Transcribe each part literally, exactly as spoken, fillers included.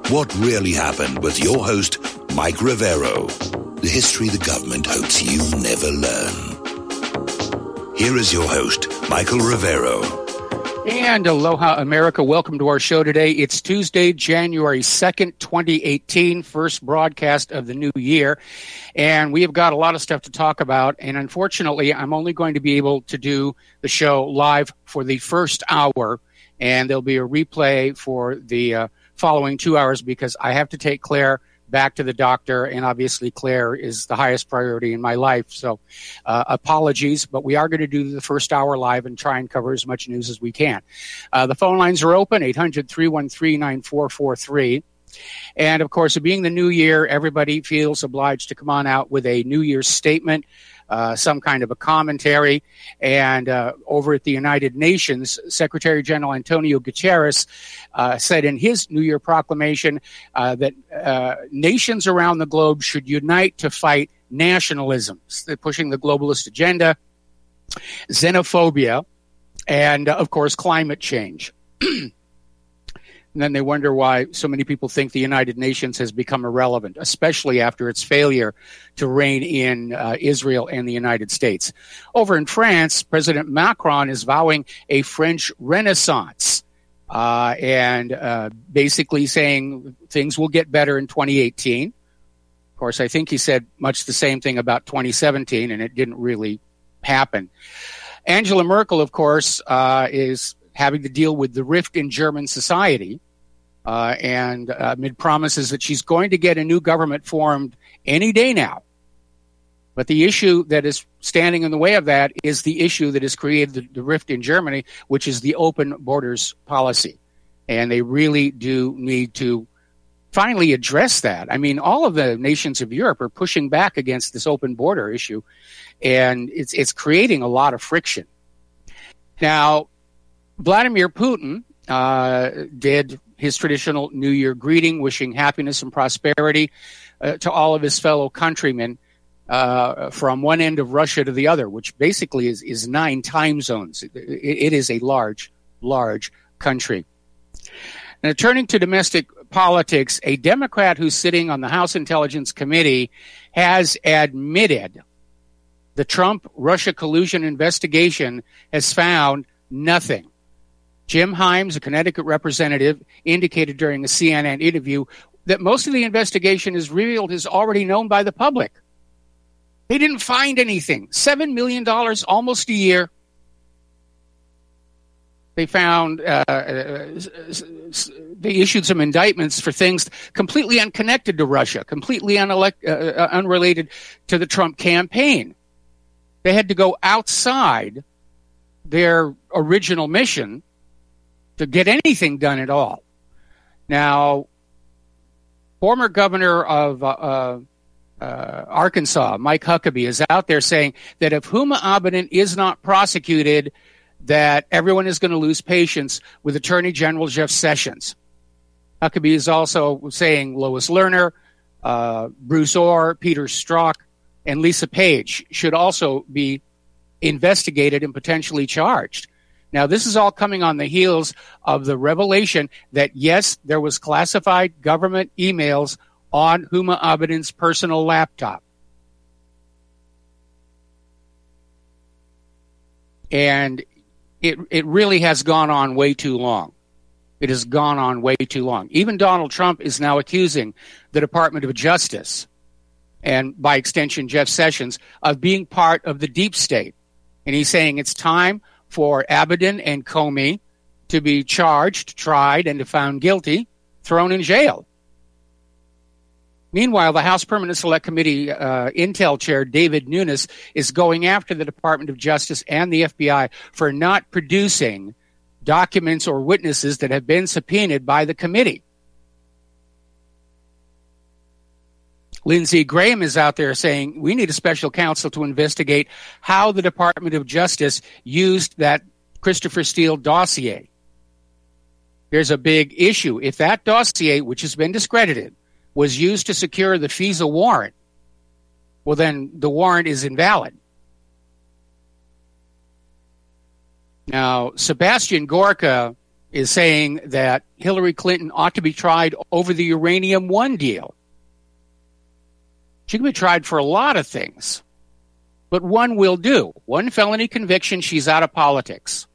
What really happened with your host, Mike Rivero. The history the government hopes you never learn. Here is your host, Michael Rivero. And aloha, America. Welcome to our show today. It's Tuesday, January second, twenty eighteen, first broadcast of the new year. And we have got a lot of stuff to talk about. And unfortunately, I'm only going to be able to do the show live for the first hour. And there'll be a replay for the uh, following two hours because I have to take Claire back to the doctor, and obviously Claire is the highest priority in my life. So uh, apologies, but we are going to do the first hour live and try and cover as much news as we can. Uh, the phone lines are open, eight hundred, three one three, nine four four three. And, of course, being the new year, everybody feels obliged to come on out with a New Year's statement, uh, some kind of a commentary. And uh, over at the United Nations, Secretary General Antonio Guterres uh, said in his New Year proclamation uh, that uh, nations around the globe should unite to fight nationalism. They're pushing the globalist agenda, xenophobia, and, uh, of course, climate change. And then they wonder why so many people think the United Nations has become irrelevant, especially after its failure to rein in uh, Israel and the United States. Over in France, President Macron is vowing a French renaissance uh, and uh, basically saying things will get better in twenty eighteen. Of course, I think he said much the same thing about twenty seventeen, and it didn't really happen. Angela Merkel, of course, uh, is having to deal with the rift in German society. Uh, and uh, made promises that she's going to get a new government formed any day now. But the issue that is standing in the way of that is the issue that has created the, the rift in Germany, which is the open borders policy. And they really do need to finally address that. I mean, all of the nations of Europe are pushing back against this open border issue, and it's it's creating a lot of friction. Now, Vladimir Putin uh, did his traditional New Year greeting, wishing happiness and prosperity uh, to all of his fellow countrymen uh, from one end of Russia to the other, which basically is, is nine time zones. It, it is a large, large country. Now, turning to domestic politics, a Democrat who's sitting on the House Intelligence Committee has admitted the Trump-Russia collusion investigation has found nothing. Jim Himes, a Connecticut representative, indicated during a C N N interview that most of the investigation is revealed is already known by the public. They didn't find anything. Seven million dollars almost a year. They found, uh, they issued some indictments for things completely unconnected to Russia, completely unelect, uh, unrelated to the Trump campaign. They had to go outside their original mission to get anything done at all. Now, former governor of uh, uh, uh, Arkansas, Mike Huckabee, is out there saying that if Huma Abedin is not prosecuted, that everyone is going to lose patience with Attorney General Jeff Sessions. Huckabee is also saying Lois Lerner, uh, Bruce Orr, Peter Strzok, and Lisa Page should also be investigated and potentially charged. Now, this is all coming on the heels of the revelation that, yes, there was classified government emails on Huma Abedin's personal laptop. And it it really has gone on way too long. It has gone on way too long. Even Donald Trump is now accusing the Department of Justice, and by extension Jeff Sessions, of being part of the deep state. And he's saying it's time for Abedin and Comey to be charged, tried, and if found guilty, thrown in jail. Meanwhile, the House Permanent Select Committee uh, Intel Chair David Nunes is going after the Department of Justice and the F B I for not producing documents or witnesses that have been subpoenaed by the committee. Lindsey Graham is out there saying we need a special counsel to investigate how the Department of Justice used that Christopher Steele dossier. There's a big issue. If that dossier, which has been discredited, was used to secure the FISA warrant, well, then the warrant is invalid. Now, Sebastian Gorka is saying that Hillary Clinton ought to be tried over the Uranium One deal. She can be tried for a lot of things, but one will do. One felony conviction, she's out of politics.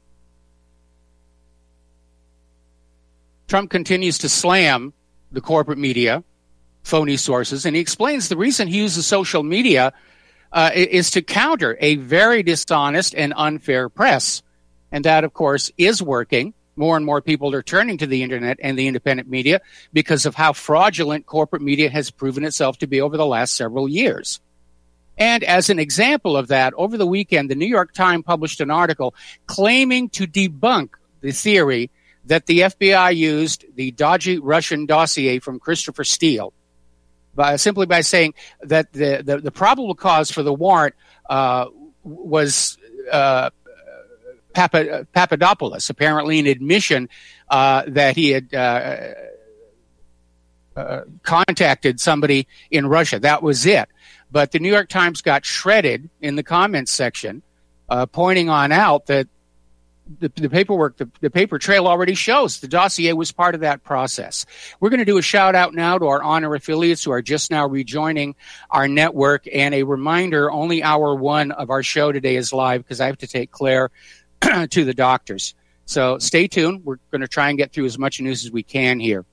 Trump continues to slam the corporate media, phony sources, and he explains the reason he uses social media uh, is to counter a very dishonest and unfair press. And that, of course, is working. More and more people are turning to the internet and the independent media because of how fraudulent corporate media has proven itself to be over the last several years. And as an example of that, over the weekend, the New York Times published an article claiming to debunk the theory that the F B I used the dodgy Russian dossier from Christopher Steele by, simply by saying that the, the, the probable cause for the warrant uh, was uh, Papa, Papadopoulos, apparently an admission uh, that he had uh, uh, contacted somebody in Russia. That was it. But the New York Times got shredded in the comments section, uh, pointing on out that the, the paperwork, the, the paper trail already shows the dossier was part of that process. We're going to do a shout out now to our honor affiliates who are just now rejoining our network. And a reminder, only hour one of our show today is live because I have to take Claire to the doctors. So stay tuned. We're going to try and get through as much news as we can here.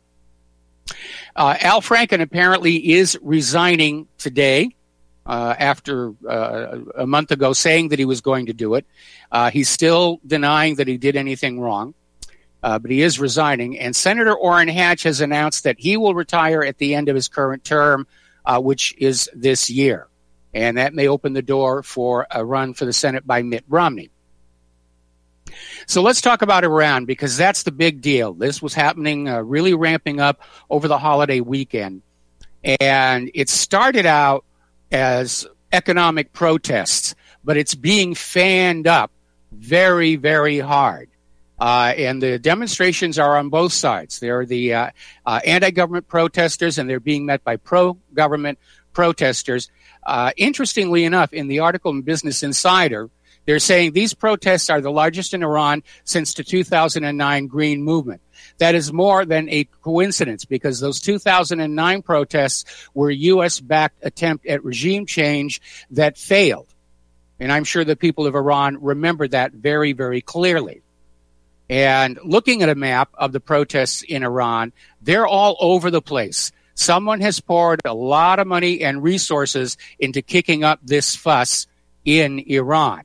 Uh, Al Franken apparently is resigning today uh, after uh, a month ago saying that he was going to do it. Uh, he's still denying that he did anything wrong, uh, but he is resigning. And Senator Orrin Hatch has announced that he will retire at the end of his current term, uh, which is this year. And that may open the door for a run for the Senate by Mitt Romney. So let's talk about Iran, because that's the big deal. This was happening, uh, really ramping up over the holiday weekend. And it started out as economic protests, but it's being fanned up very, very hard. Uh, and the demonstrations are on both sides. There are the uh, uh, anti-government protesters, and they're being met by pro-government protesters. Uh, interestingly enough, in the article in Business Insider, they're saying these protests are the largest in Iran since the two thousand nine Green Movement. That is more than a coincidence, because those two thousand nine protests were a U S-backed attempt at regime change that failed. And I'm sure the people of Iran remember that very, very clearly. And looking at a map of the protests in Iran, they're all over the place. Someone has poured a lot of money and resources into kicking up this fuss in Iran.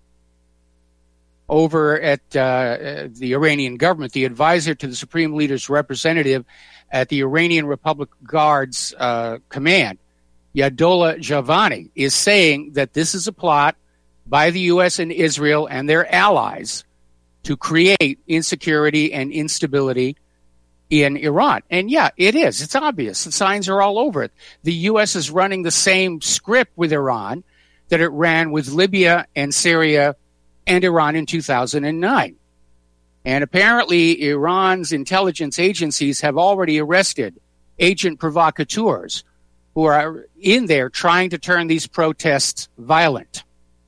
Over at uh, the Iranian government, the advisor to the Supreme Leader's representative at the Iranian Republic Guard's uh, command, Yadollah Javani, is saying that this is a plot by the U S and Israel and their allies to create insecurity and instability in Iran. And yeah, it is. It's obvious. The signs are all over it. The U S is running the same script with Iran that it ran with Libya and Syria and Iran in two thousand nine. And apparently Iran's intelligence agencies have already arrested agent provocateurs who are in there trying to turn these protests violent.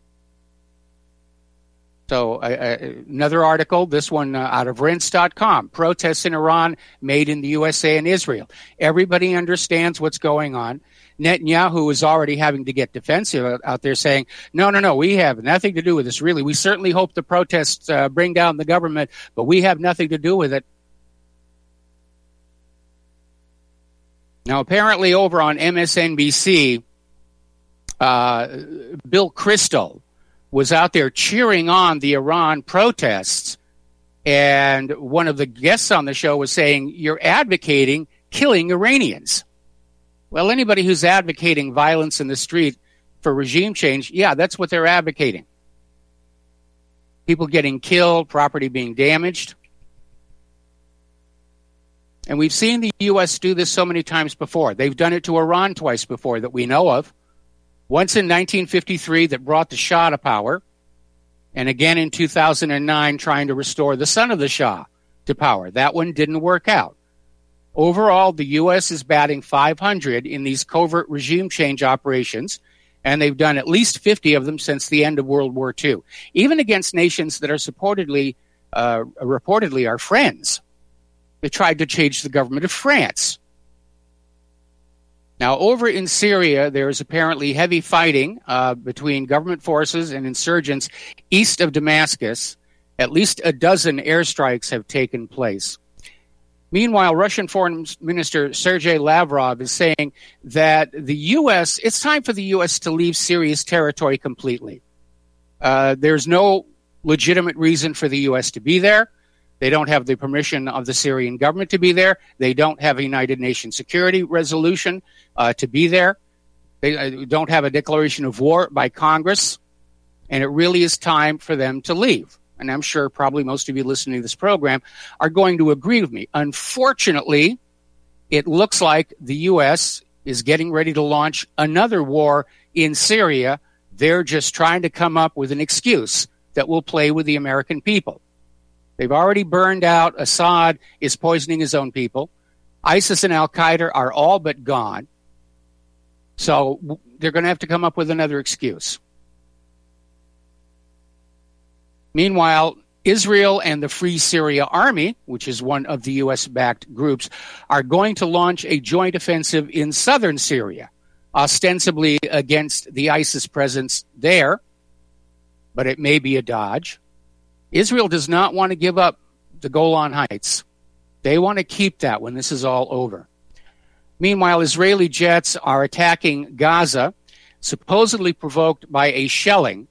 So uh, uh, another article, this one uh, out of rense dot com, protests in Iran made in the U S A and Israel. Everybody understands what's going on. Netanyahu is already having to get defensive out there saying, no, no, no, we have nothing to do with this, really. We certainly hope the protests uh, bring down the government, but we have nothing to do with it. Now, apparently over on M S N B C, uh, Bill Kristol was out there cheering on the Iran protests, and one of the guests on the show was saying, you're advocating killing Iranians. Well, anybody who's advocating violence in the street for regime change, yeah, that's what they're advocating. People getting killed, property being damaged. And we've seen the U S do this so many times before. They've done it to Iran twice before that we know of. Once in nineteen fifty-three that brought the Shah to power, and again in two thousand nine trying to restore the son of the Shah to power. That one didn't work out. Overall, the U S is batting five hundred in these covert regime change operations, and they've done at least fifty of them since the end of World War Two, even against nations that are supportedly uh, reportedly are friends. They tried to change the government of France. Now, over in Syria, there is apparently heavy fighting uh, between government forces and insurgents east of Damascus. At least a dozen airstrikes have taken place. Meanwhile, Russian Foreign Minister Sergei Lavrov is saying that the U S, it's time for the U S to leave Syria's territory completely. Uh, there's no legitimate reason for the U S to be there. They don't have the permission of the Syrian government to be there. They don't have a United Nations security resolution uh, to be there. They uh, don't have a declaration of war by Congress. And it really is time for them to leave. And I'm sure probably most of you listening to this program are going to agree with me. Unfortunately, it looks like the U S is getting ready to launch another war in Syria. They're just trying to come up with an excuse that will play with the American people. They've already burned out. Assad is poisoning his own people. ISIS and Al-Qaeda are all but gone. So they're going to have to come up with another excuse. Meanwhile, Israel and the Free Syria Army, which is one of the U S-backed groups, are going to launch a joint offensive in southern Syria, ostensibly against the ISIS presence there, but it may be a dodge. Israel does not want to give up the Golan Heights. They want to keep that when this is all over. Meanwhile, Israeli jets are attacking Gaza, supposedly provoked by a shelling.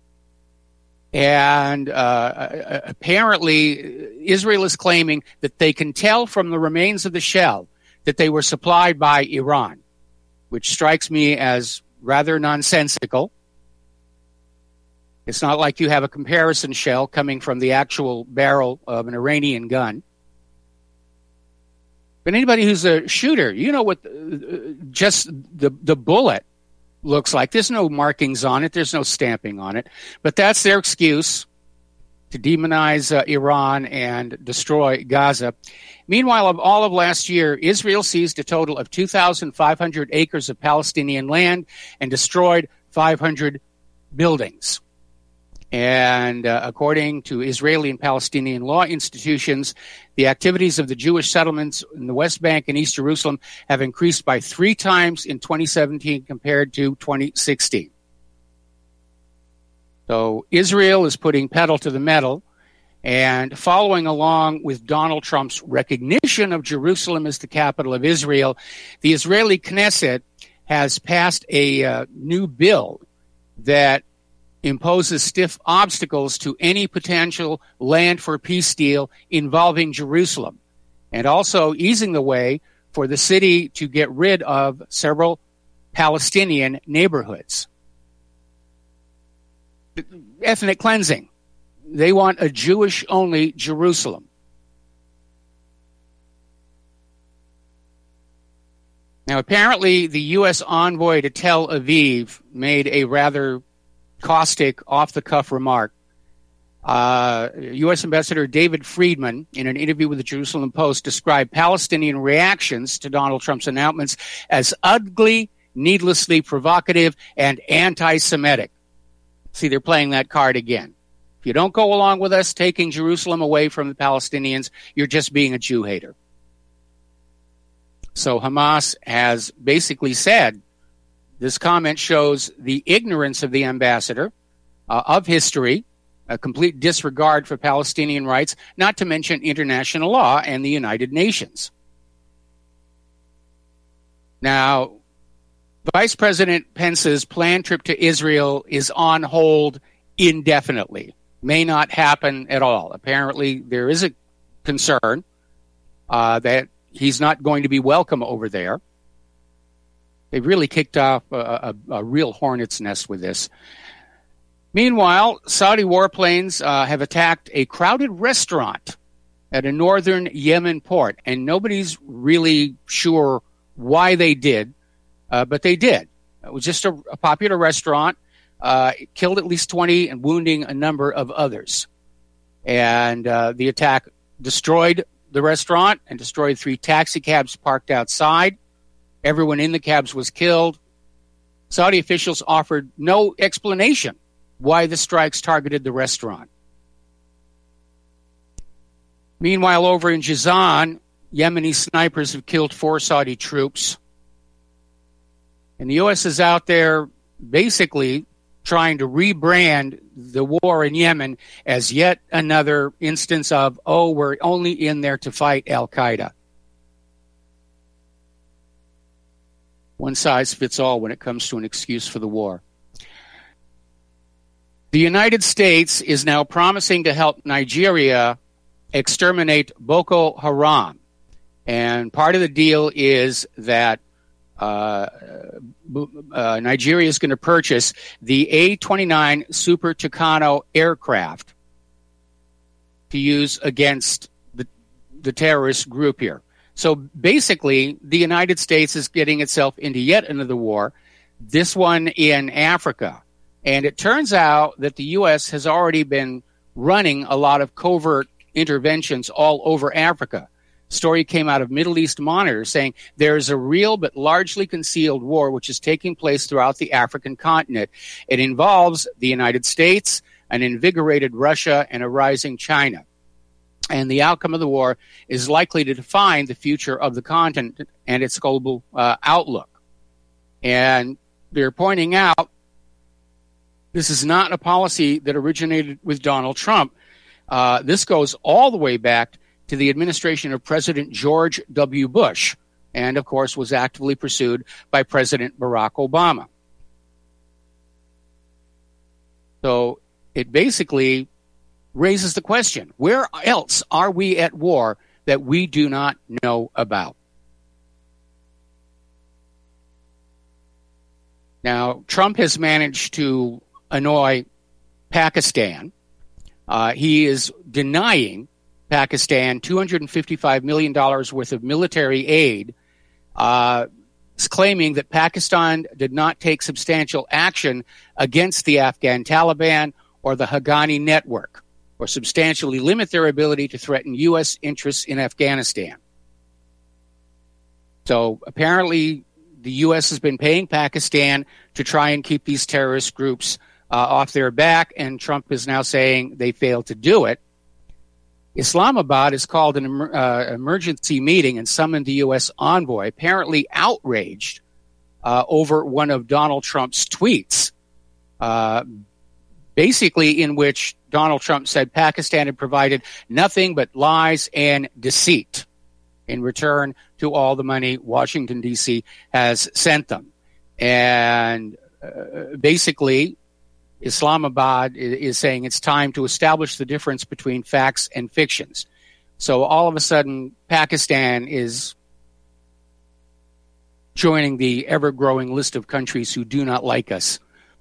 And uh, apparently, Israel is claiming that they can tell from the remains of the shell that they were supplied by Iran, which strikes me as rather nonsensical. It's not like you have a comparison shell coming from the actual barrel of an Iranian gun. But anybody who's a shooter, you know what uh, just the, the bullet looks like. There's no markings on it. There's no stamping on it. But that's their excuse to demonize uh, Iran and destroy Gaza. Meanwhile, of all of last year, Israel seized a total of two thousand five hundred acres of Palestinian land and destroyed five hundred buildings. And uh, according to Israeli and Palestinian law institutions, the activities of the Jewish settlements in the West Bank and East Jerusalem have increased by three times in twenty seventeen compared to twenty sixteen. So Israel is putting pedal to the metal and following along with Donald Trump's recognition of Jerusalem as the capital of Israel. The Israeli Knesset has passed a uh, new bill that imposes stiff obstacles to any potential land for peace deal involving Jerusalem, and also easing the way for the city to get rid of several Palestinian neighborhoods. Ethnic cleansing. They want a Jewish-only Jerusalem. Now, apparently, the U S envoy to Tel Aviv made a rather caustic, off-the-cuff remark. Uh, U S Ambassador David Friedman, in an interview with the Jerusalem Post, described Palestinian reactions to Donald Trump's announcements as ugly, needlessly provocative, and anti-Semitic. See, they're playing that card again. If you don't go along with us taking Jerusalem away from the Palestinians, you're just being a Jew hater. So Hamas has basically said, this comment shows the ignorance of the ambassador uh, of history, a complete disregard for Palestinian rights, not to mention international law and the United Nations. Now, Vice President Pence's planned trip to Israel is on hold indefinitely. May not happen at all. Apparently, there is a concern uh, that he's not going to be welcome over there. They've really kicked off a, a, a real hornet's nest with this. Meanwhile, Saudi warplanes uh, have attacked a crowded restaurant at a northern Yemen port, and nobody's really sure why they did, uh, but they did. It was just a, a popular restaurant. Uh, it killed at least twenty and wounding a number of others. And uh, the attack destroyed the restaurant and destroyed three taxi cabs parked outside. Everyone in the cabs was killed. Saudi officials offered no explanation why the strikes targeted the restaurant. Meanwhile, over in Jazan, Yemeni snipers have killed four Saudi troops. And the U S is out there basically trying to rebrand the war in Yemen as yet another instance of, oh, we're only in there to fight Al-Qaeda. One size fits all when it comes to an excuse for the war. The United States is now promising to help Nigeria exterminate Boko Haram. And part of the deal is that uh, uh, Nigeria is going to purchase the A twenty-nine Super Tucano aircraft to use against the, the terrorist group here. So basically, the United States is getting itself into yet another war, this one in Africa. And it turns out that the U S has already been running a lot of covert interventions all over Africa. Story came out of Middle East Monitor saying there is a real but largely concealed war which is taking place throughout the African continent. It involves the United States, an invigorated Russia, and a rising China. And the outcome of the war is likely to define the future of the continent and its global uh, outlook. And they're pointing out this is not a policy that originated with Donald Trump. Uh, this goes all the way back to the administration of President George W. Bush, and, of course, was actively pursued by President Barack Obama. So it basically raises the question, where else are we at war that we do not know about? Now, Trump has managed to annoy Pakistan. Uh, he is denying Pakistan two hundred fifty-five million dollars worth of military aid, uh, claiming that Pakistan did not take substantial action against the Afghan Taliban or the Haqqani network, or substantially limit their ability to threaten U S interests in Afghanistan. So apparently the U S has been paying Pakistan to try and keep these terrorist groups uh, off their back, and Trump is now saying they failed to do it. Islamabad has called an uh, emergency meeting and summoned the U S envoy, apparently outraged uh, over one of Donald Trump's tweets, uh, basically in which Donald Trump said Pakistan had provided nothing but lies and deceit in return to all the money Washington, D C has sent them. And uh, basically, Islamabad is saying it's time to establish the difference between facts and fictions. So all of a sudden, Pakistan is joining the ever-growing list of countries who do not like us.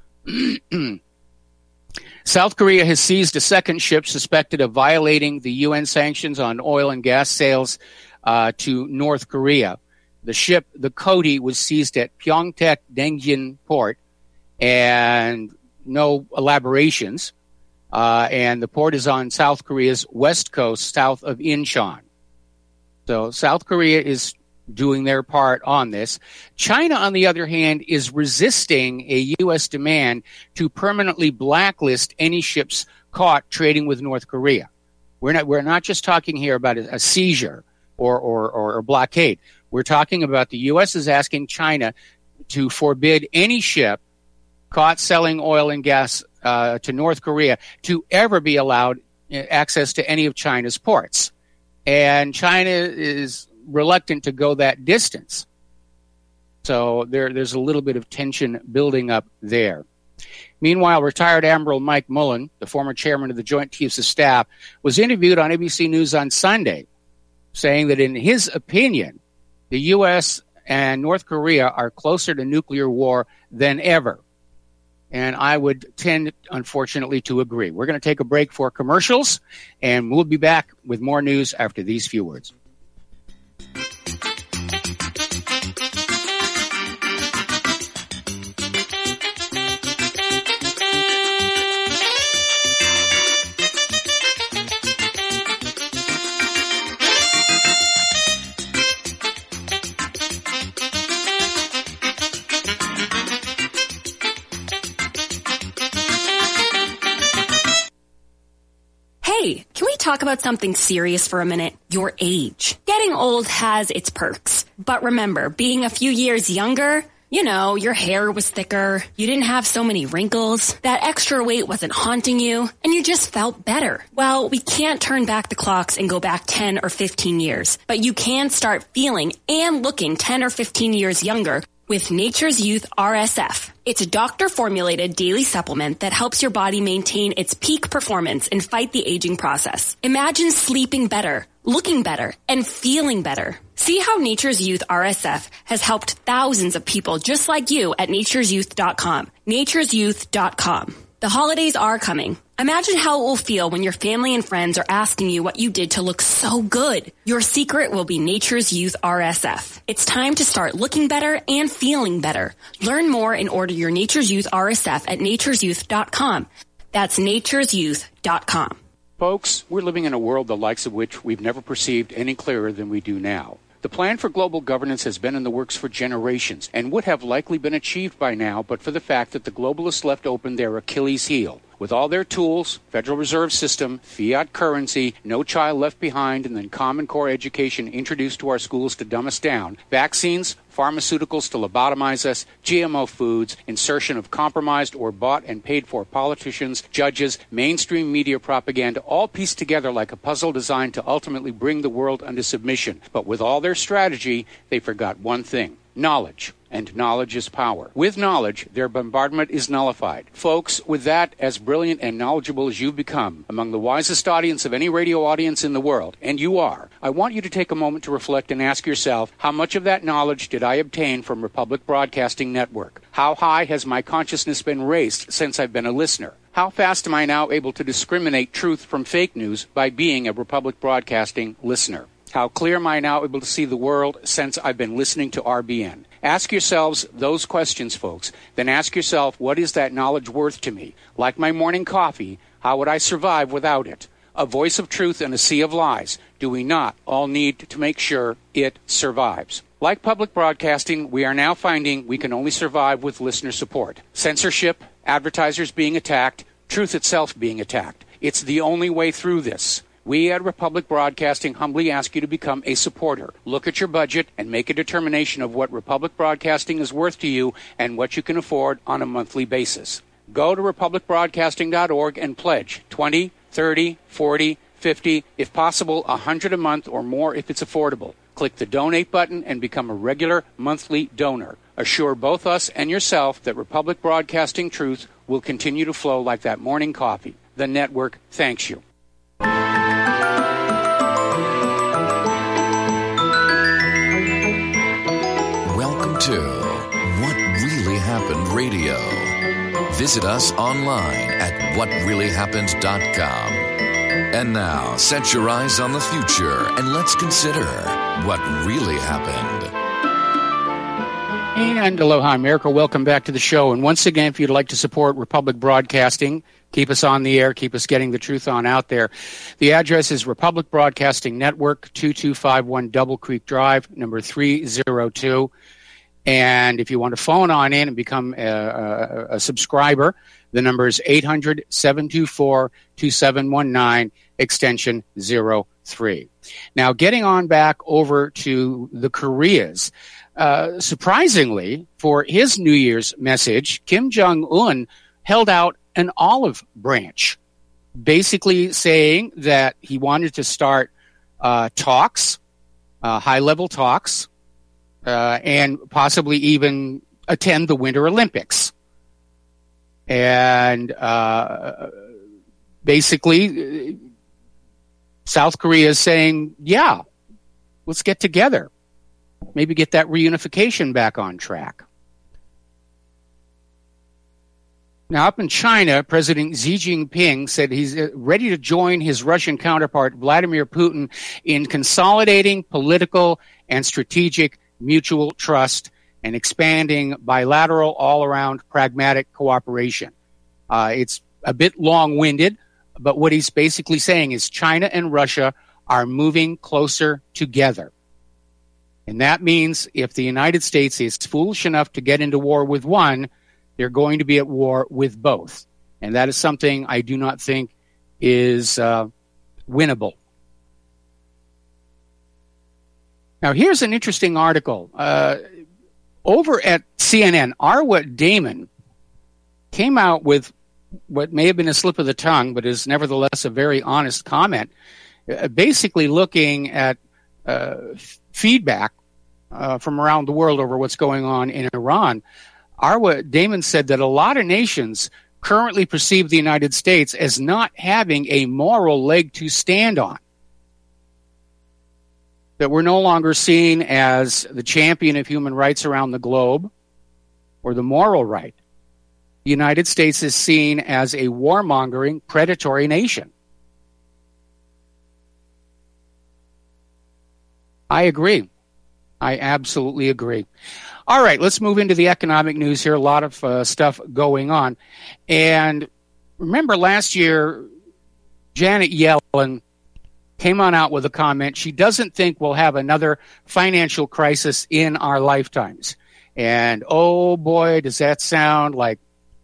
South Korea has seized a second ship suspected of violating the U N sanctions on oil and gas sales uh, to North Korea. The ship, the Kodi, was seized at Pyeongtaek Daejeon Port, and no elaborations. Uh, and the port is on South Korea's west coast, south of Incheon. So South Korea is doing their part on this. China, on the other hand, is resisting a U S demand to permanently blacklist any ships caught trading with North Korea. We're not, we're not just talking here about a, a seizure or, or, or a blockade. We're talking about the U S is asking China to forbid any ship caught selling oil and gas uh, to North Korea to ever be allowed access to any of China's ports. And China is reluctant to go that distance. So there, there's a little bit of tension building up there. Meanwhile, retired Admiral Mike Mullen, the former chairman of the Joint Chiefs of Staff, was interviewed on A B C News on Sunday, saying that in his opinion, the U S and North Korea are closer to nuclear war than ever. And I would tend, unfortunately, to agree. We're going to take a break for commercials, and we'll be back with more news after these few words. talk about something serious for a minute? Your age. Getting old has its perks. But remember, being a few years younger, you know, your hair was thicker, you didn't have so many wrinkles, that extra weight wasn't haunting you, and you just felt better. Well, we can't turn back the clocks and go back ten or fifteen years, but you can start feeling and looking ten or fifteen years younger with Nature's Youth R S F. It's a doctor-formulated daily supplement that helps your body maintain its peak performance and fight the aging process. Imagine sleeping better, looking better, and feeling better. See how Nature's Youth R S F has helped thousands of people just like you at natures youth dot com. natures youth dot com. The holidays are coming. Imagine how it will feel when your family and friends are asking you what you did to look so good. Your secret will be Nature's Youth R S F. It's time to start looking better and feeling better. Learn more and order your Nature's Youth R S F at natures youth dot com. That's natures youth dot com. Folks, we're living in a world the likes of which we've never perceived any clearer than we do now. The plan for global governance has been in the works for generations and would have likely been achieved by now but for the fact that the globalists left open their Achilles heel. With all their tools, Federal Reserve System, fiat currency, no child left behind, and then Common Core education introduced to our schools to dumb us down, vaccines, pharmaceuticals to lobotomize us, G M O foods, insertion of compromised or bought and paid for politicians, judges, mainstream media propaganda, all pieced together like a puzzle designed to ultimately bring the world under submission. But with all their strategy, they forgot one thing: knowledge. And knowledge is power. With knowledge, their bombardment is nullified. Folks, with that, as brilliant and knowledgeable as you've become, among the wisest audience of any radio audience in the world, and you are, I want you to take a moment to reflect and ask yourself, how much of that knowledge did I obtain from Republic Broadcasting Network? How high has my consciousness been raised since I've been a listener? How fast am I now able to discriminate truth from fake news by being a Republic Broadcasting listener? How clear am I now able to see the world since I've been listening to R B N? Ask yourselves those questions, folks. Then ask yourself, what is that knowledge worth to me? Like my morning coffee, how would I survive without it? A voice of truth in a sea of lies. Do we not all need to make sure it survives? Like public broadcasting, we are now finding we can only survive with listener support. Censorship, advertisers being attacked, truth itself being attacked. It's the only way through this. We at Republic Broadcasting humbly ask you to become a supporter. Look at your budget and make a determination of what Republic Broadcasting is worth to you and what you can afford on a monthly basis. Go to republic broadcasting dot org and pledge twenty, thirty, forty, fifty, if possible one hundred a month or more if it's affordable. Click the donate button and become a regular monthly donor. Assure both us and yourself that Republic Broadcasting truth will continue to flow like that morning coffee. The network thanks you. Welcome to What Really Happened Radio. Visit us online at what really happened dot com. And now, set your eyes on the future and let's consider what really happened. And aloha, America. Welcome back to the show. And once again, if you'd like to support Republic Broadcasting, keep us on the air, keep us getting the truth on out there. The address is Republic Broadcasting Network, two two five one Double Creek Drive, number three oh two. And if you want to phone on in and become a, a, a subscriber, the number is eight hundred, seven two four, two seven one nine, extension zero three. Now, getting on back over to the Koreas. Uh, surprisingly, for his New Year's message, Kim Jong-un held out an olive branch, basically saying that he wanted to start uh, talks, uh, high-level talks, uh, and possibly even attend the Winter Olympics. And uh, basically, South Korea is saying, yeah, let's get together. Maybe get that reunification back on track. Now, up in China, President Xi Jinping said he's ready to join his Russian counterpart, Vladimir Putin, in consolidating political and strategic mutual trust and expanding bilateral, all-around pragmatic cooperation. Uh, it's a bit long-winded, but what he's basically saying is China and Russia are moving closer together. And that means if the United States is foolish enough to get into war with one, they're going to be at war with both. And that is something I do not think is uh, winnable. Now, here's an interesting article. Uh, over at C N N, Arwa Damon came out with what may have been a slip of the tongue, but is nevertheless a very honest comment, uh, basically looking at uh, f- feedback uh, from around the world over what's going on in Iran. Arwa Damon said that a lot of nations currently perceive the United States as not having a moral leg to stand on, that we're no longer seen as the champion of human rights around the globe or the moral right. The United States is seen as a warmongering, predatory nation. I agree. I absolutely agree. All right, let's move into the economic news here. A lot of uh, stuff going on. And remember last year, Janet Yellen came on out with a comment. She doesn't think we'll have another financial crisis in our lifetimes. And oh boy, does that sound like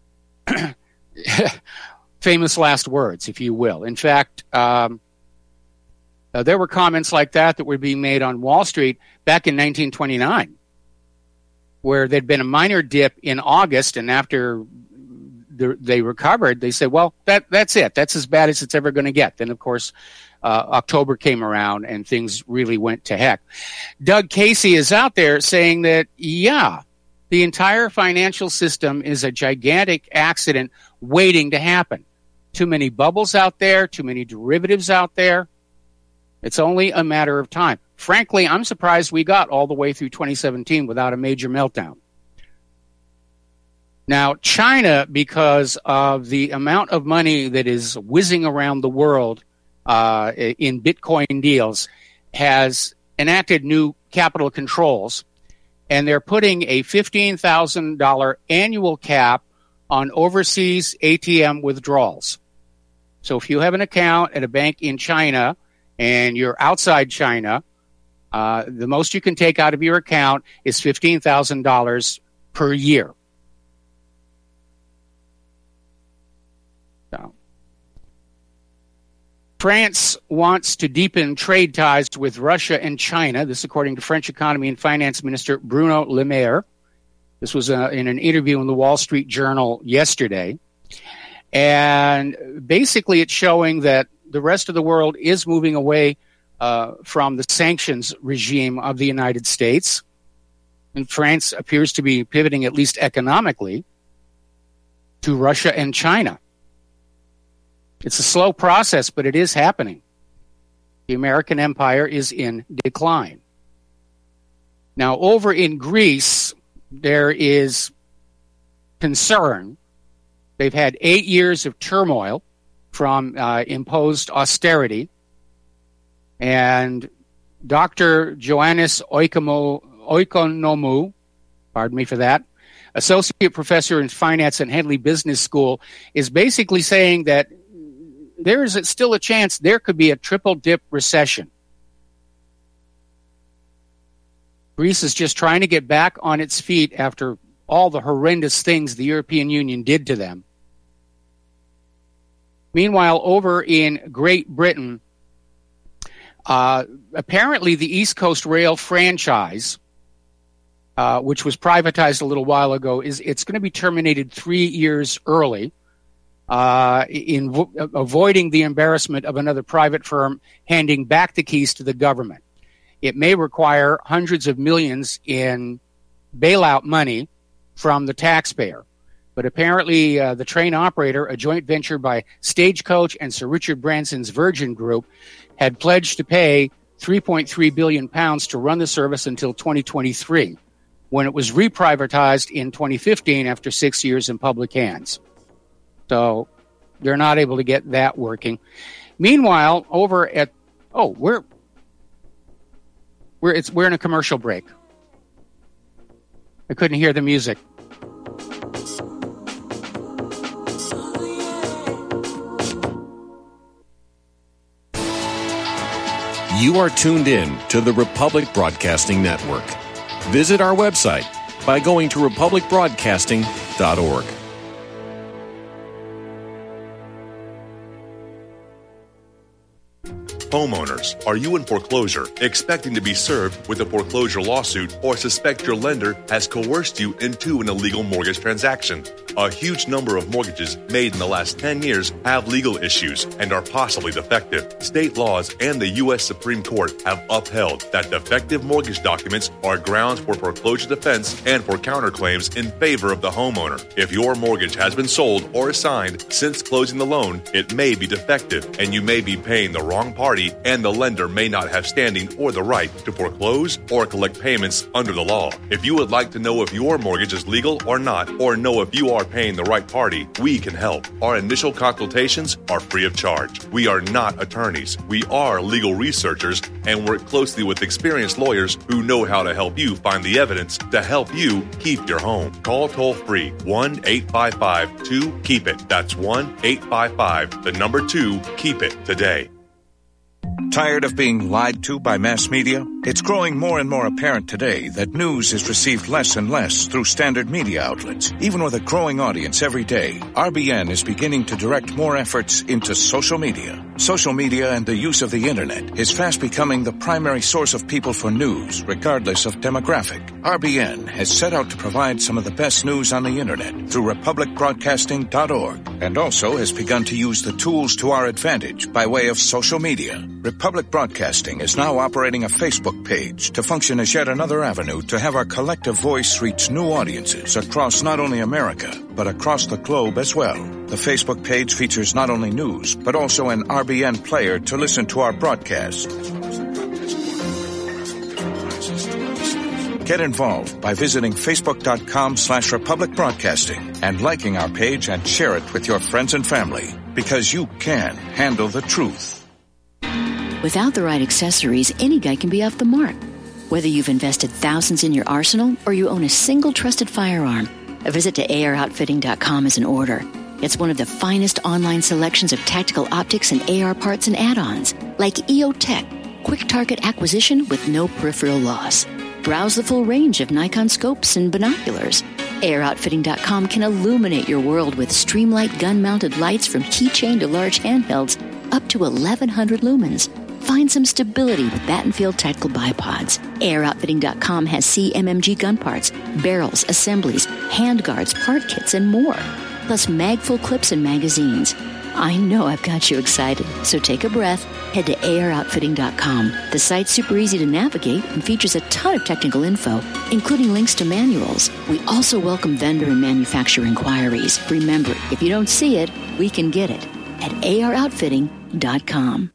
famous last words, if you will. In fact, um, uh, there were comments like that that were being made on Wall Street back in nineteen twenty-nine, where there'd been a minor dip in August, and after the, they recovered, they said, well, that that's it. That's as bad as it's ever going to get. Then, of course, uh, October came around, and things really went to heck. Doug Casey is out there saying that, yeah, the entire financial system is a gigantic accident waiting to happen. Too many bubbles out there, too many derivatives out there. It's only a matter of time. Frankly, I'm surprised we got all the way through twenty seventeen without a major meltdown. Now, China, because of the amount of money that is whizzing around the world uh, in Bitcoin deals, has enacted new capital controls, and they're putting a fifteen thousand dollars annual cap on overseas A T M withdrawals. So if you have an account at a bank in China and you're outside China, uh, the most you can take out of your account is fifteen thousand dollars per year. So, France wants to deepen trade ties with Russia and China. This, according to French Economy and Finance Minister Bruno Le Maire. This was uh, in an interview in the Wall Street Journal yesterday. And basically it's showing that the rest of the world is moving away uh, from the sanctions regime of the United States. And France appears to be pivoting, at least economically, to Russia and China. It's a slow process, but it is happening. The American empire is in decline. Now, over in Greece, there is concern. They've had eight years of turmoil from uh, imposed austerity. And Doctor Ioannis Oikonomou, pardon me for that, associate professor in finance at Henley Business School, is basically saying that there is still a chance there could be a triple-dip recession. Greece is just trying to get back on its feet after all the horrendous things the European Union did to them. Meanwhile, over in Great Britain, uh, apparently the East Coast Rail franchise, uh, which was privatized a little while ago, is it's going to be terminated three years early, uh, in vo- avoiding the embarrassment of another private firm handing back the keys to the government. It may require hundreds of millions in bailout money from the taxpayer. But apparently uh, the train operator, a joint venture by Stagecoach and Sir Richard Branson's Virgin Group, had pledged to pay three point three billion pounds to run the service until twenty twenty-three, when it was reprivatized in twenty fifteen after six years in public hands. So they're not able to get that working. Meanwhile, over at, oh, we're, we're, it's, we're in a commercial break. I couldn't hear the music. You are tuned in to the Republic Broadcasting Network. Visit our website by going to republic broadcasting dot org. Homeowners, are you in foreclosure, expecting to be served with a foreclosure lawsuit, or suspect your lender has coerced you into an illegal mortgage transaction? A huge number of mortgages made in the last ten years have legal issues and are possibly defective. State laws and the U S Supreme Court have upheld that defective mortgage documents are grounds for foreclosure defense and for counterclaims in favor of the homeowner. If your mortgage has been sold or assigned since closing the loan, it may be defective and you may be paying the wrong party, and the lender may not have standing or the right to foreclose or collect payments under the law. If you would like to know if your mortgage is legal or not, or know if you are paying the right party, we can help. Our initial consultations are free of charge. We are not attorneys. We are legal researchers and work closely with experienced lawyers who know how to help you find the evidence to help you keep your home. Call toll-free one eight five five two keep it. That's one eight five five, the number two, keep it today. Tired of being lied to by mass media? It's growing more and more apparent today that news is received less and less through standard media outlets. Even with a growing audience every day, R B N is beginning to direct more efforts into social media. Social media and the use of the internet is fast becoming the primary source of people for news, regardless of demographic. R B N has set out to provide some of the best news on the internet through republic broadcasting dot org, and also has begun to use the tools to our advantage by way of social media. Republic Broadcasting is now operating a Facebook page to function as yet another avenue to have our collective voice reach new audiences across not only America, but across the globe as well. The Facebook page features not only news, but also an R B N player to listen to our broadcast. Get involved by visiting facebook.com slash Republic Broadcasting and liking our page and share it with your friends and family, because you can handle the truth. Without the right accessories, any guy can be off the mark. Whether you've invested thousands in your arsenal or you own a single trusted firearm, a visit to A R outfitting dot com is in order. It's one of the finest online selections of tactical optics and A R parts and add-ons, like E O Tech, quick target acquisition with no peripheral loss. Browse the full range of Nikon scopes and binoculars. A R outfitting dot com can illuminate your world with Streamlight gun-mounted lights from keychain to large handhelds up to eleven hundred lumens. Find some stability with Battenfield Tactical Bipods. A R outfitting dot com has C M M G gun parts, barrels, assemblies, handguards, part kits, and more. Plus mag-full clips and magazines. I know I've got you excited, so take a breath. Head to A R outfitting dot com. The site's super easy to navigate and features a ton of technical info, including links to manuals. We also welcome vendor and manufacturer inquiries. Remember, if you don't see it, we can get it at A R outfitting dot com.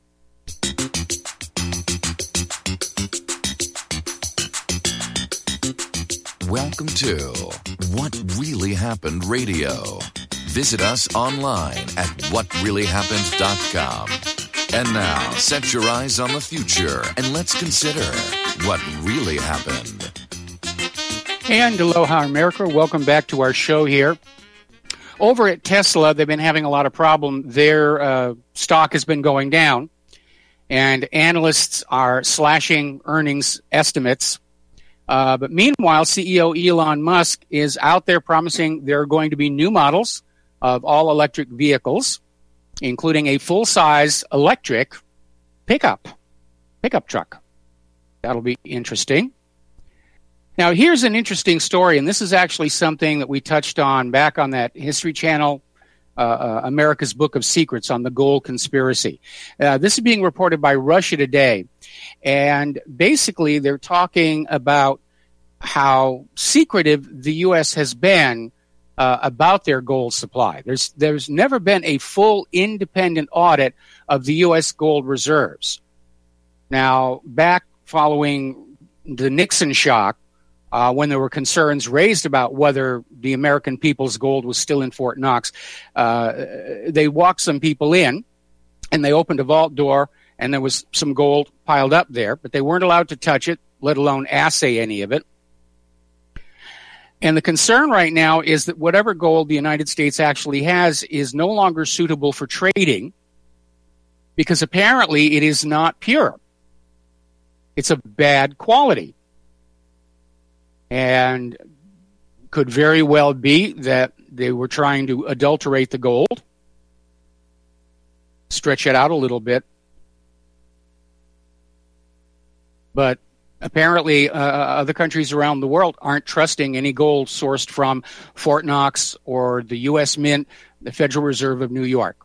Welcome to What Really Happened Radio. Visit us online at what really happened dot com. And now, set your eyes on the future and let's consider what really happened. And aloha, America. Welcome back to our show here. Over at Tesla, they've been having a lot of problem. Their uh, stock has been going down, and analysts are slashing earnings estimates. Uh, but meanwhile, C E O Elon Musk is out there promising there are going to be new models of all-electric vehicles, including a full-size electric pickup, pickup truck. That'll be interesting. Now, here's an interesting story, and this is actually something that we touched on back on that History Channel, uh, uh, America's Book of Secrets on the gold conspiracy. Uh, this is being reported by Russia Today, and basically they're talking about how secretive the U S has been uh, about their gold supply. There's there's never been a full independent audit of the U S gold reserves. Now, back following the Nixon shock, Uh, when there were concerns raised about whether the American people's gold was still in Fort Knox, uh, they walked some people in, and they opened a vault door, and there was some gold piled up there, but they weren't allowed to touch it, let alone assay any of it. And the concern right now is that whatever gold the United States actually has is no longer suitable for trading, because apparently it is not pure. It's of bad quality. And could very well be that they were trying to adulterate the gold, stretch it out a little bit. But apparently, uh, other countries around the world aren't trusting any gold sourced from Fort Knox or the U S Mint, the Federal Reserve of New York.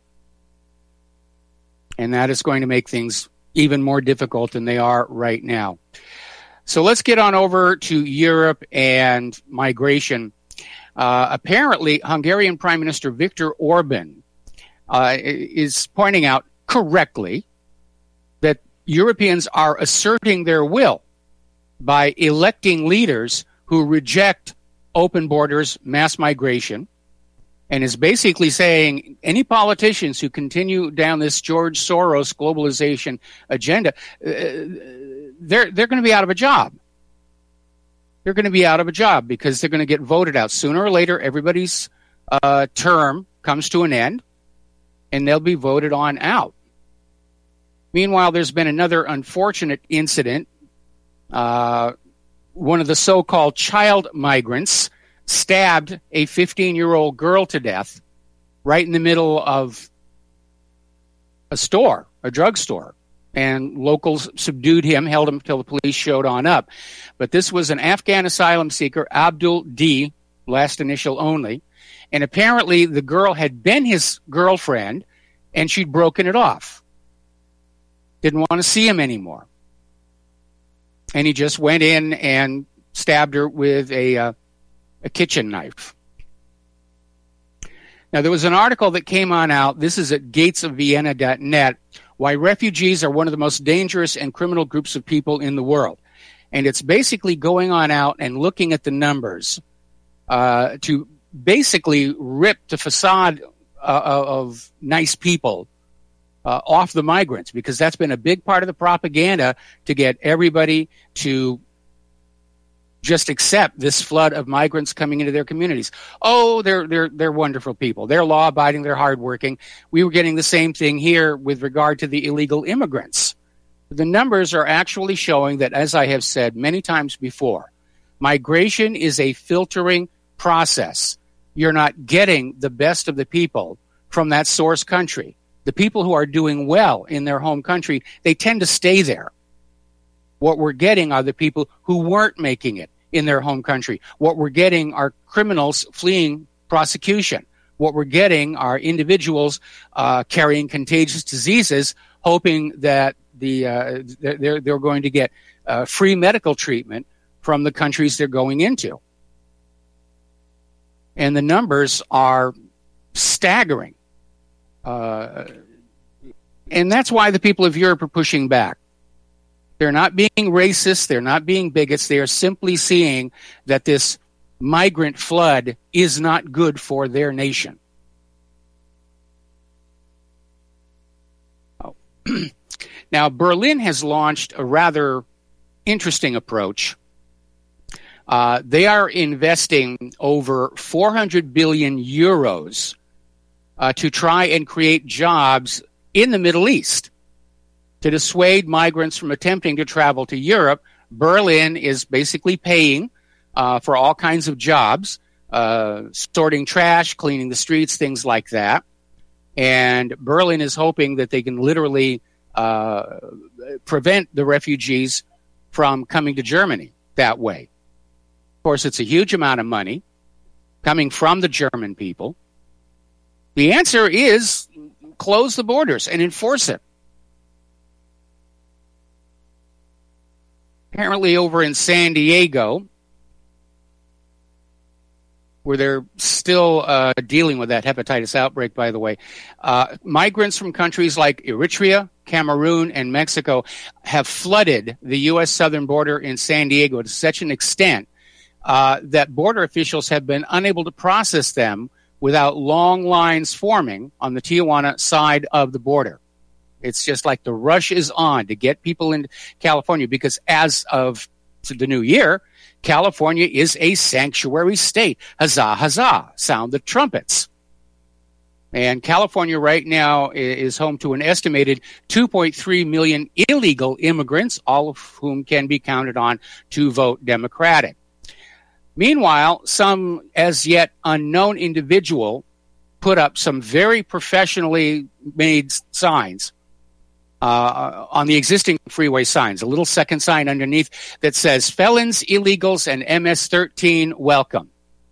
And that is going to make things even more difficult than they are right now. So let's get on over to Europe and migration. Uh, apparently, Hungarian Prime Minister Viktor Orban uh, is pointing out correctly that Europeans are asserting their will by electing leaders who reject open borders, mass migration, and is basically saying any politicians who continue down this George Soros globalization agenda, uh, they're they're going to be out of a job. They're going to be out of a job because they're going to get voted out. Sooner or later, everybody's uh, term comes to an end, and they'll be voted on out. Meanwhile, there's been another unfortunate incident. Uh, one of the so-called child migrants stabbed a fifteen-year-old girl to death right in the middle of a store, a drugstore. And locals subdued him, held him until the police showed on up. But this was an Afghan asylum seeker, Abdul D, last initial only. And apparently the girl had been his girlfriend, and she'd broken it off. Didn't want to see him anymore. And he just went in and stabbed her with a uh, a kitchen knife. Now, there was an article that came on out, this is at gates of vienna dot net, why refugees are one of the most dangerous and criminal groups of people in the world. And it's basically going on out and looking at the numbers uh, to basically rip the facade uh, of nice people uh, off the migrants, because that's been a big part of the propaganda to get everybody to just accept this flood of migrants coming into their communities. Oh, they're they're they're wonderful people. They're law-abiding. They're hardworking. We were getting the same thing here with regard to the illegal immigrants. The numbers are actually showing that, as I have said many times before, migration is a filtering process. You're not getting the best of the people from that source country. The people who are doing well in their home country, they tend to stay there. What we're getting are the people who weren't making it in their home country. What we're getting are criminals fleeing prosecution. What we're getting are individuals uh, carrying contagious diseases, hoping that the uh, they're they're going to get uh, free medical treatment from the countries they're going into. And the numbers are staggering. Uh, and that's why the people of Europe are pushing back. They're not being racist. They're not being bigots. They are simply seeing that this migrant flood is not good for their nation. Oh. Now, Berlin has launched a rather interesting approach. Uh, they are investing over four hundred billion euros uh, to try and create jobs in the Middle East. To dissuade migrants from attempting to travel to Europe, Berlin is basically paying uh, for all kinds of jobs, uh, sorting trash, cleaning the streets, things like that. And Berlin is hoping that they can literally uh, prevent the refugees from coming to Germany that way. Of course, it's a huge amount of money coming from the German people. The answer is close the borders and enforce it. Apparently over in San Diego, where they're still uh, dealing with that hepatitis outbreak, by the way, uh, migrants from countries like Eritrea, Cameroon, and Mexico have flooded the U S southern border in San Diego to such an extent uh, that border officials have been unable to process them without long lines forming on the Tijuana side of the border. It's just like the rush is on to get people into California because as of the new year, California is a sanctuary state. Huzzah, huzzah, sound the trumpets. And California right now is home to an estimated two point three million illegal immigrants, all of whom can be counted on to vote Democratic. Meanwhile, some as yet unknown individual put up some very professionally made signs uh, on the existing freeway signs, a little second sign underneath that says felons, illegals, and M S thirteen welcome.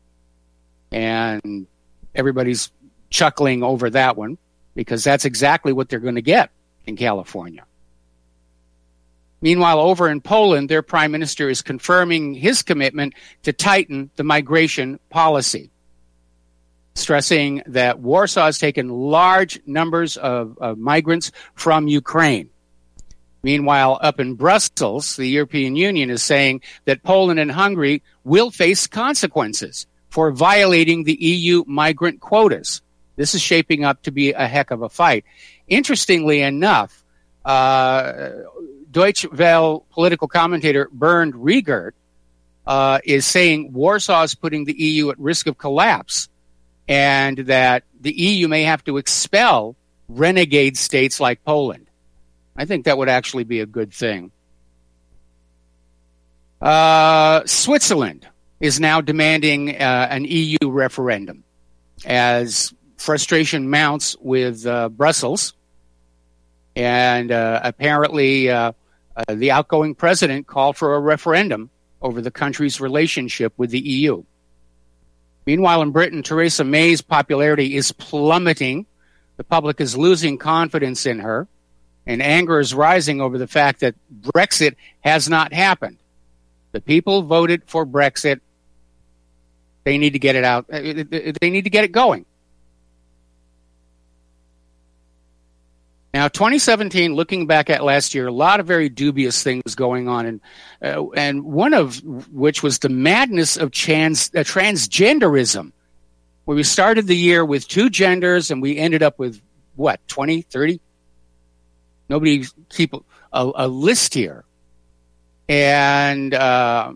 And everybody's chuckling over that one because that's exactly what they're going to get in California. Meanwhile, over in Poland, their prime minister is confirming his commitment to tighten the migration policy, stressing that Warsaw has taken large numbers of, of migrants from Ukraine. Meanwhile, up in Brussels, the European Union is saying that Poland and Hungary will face consequences for violating the E U migrant quotas. This is shaping up to be a heck of a fight. Interestingly enough, uh, Deutsche Welle political commentator Bernd Riegert uh, is saying Warsaw is putting the E U at risk of collapse and that the E U may have to expel renegade states like Poland. I think that would actually be a good thing. Uh, Switzerland is now demanding uh, an E U referendum as frustration mounts with uh, Brussels. And uh, apparently uh, uh, the outgoing president called for a referendum over the country's relationship with the E U. Meanwhile, in Britain, Theresa May's popularity is plummeting. The public is losing confidence in her, and anger is rising over the fact that Brexit has not happened. The people voted for Brexit. They need to get it out. They need to get it going. Now, twenty seventeen, looking back at last year, a lot of very dubious things going on, and uh, and one of which was the madness of trans, uh, transgenderism, where we started the year with two genders, and we ended up with, what, twenty, thirty? Nobody keep a, a list here. And uh,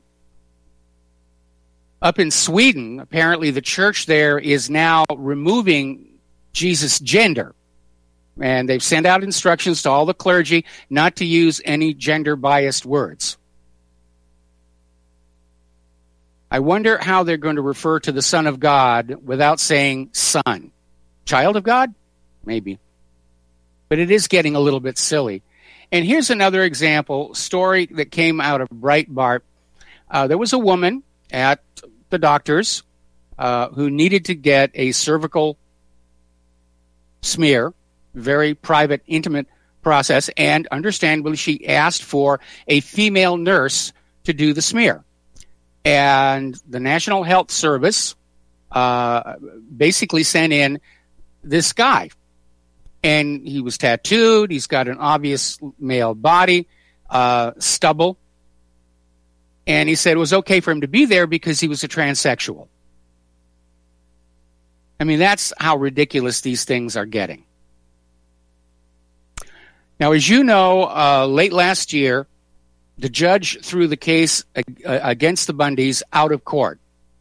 up in Sweden, apparently the church there is now removing Jesus' gender. And they've sent out instructions to all the clergy not to use any gender-biased words. I wonder how they're going to refer to the Son of God without saying son. Child of God? Maybe. But it is getting a little bit silly. And here's another example, story that came out of Breitbart. Uh, there was a woman at the doctor's uh, who needed to get a cervical smear, very private, intimate process, and understandably she asked for a female nurse to do the smear. And the National Health Service uh, basically sent in this guy. And he was tattooed, he's got an obvious male body, uh, stubble. And he said it was okay for him to be there because he was a transsexual. I mean, that's how ridiculous these things are getting. Now, as you know, uh, late last year, the judge threw the case against the Bundys out of court.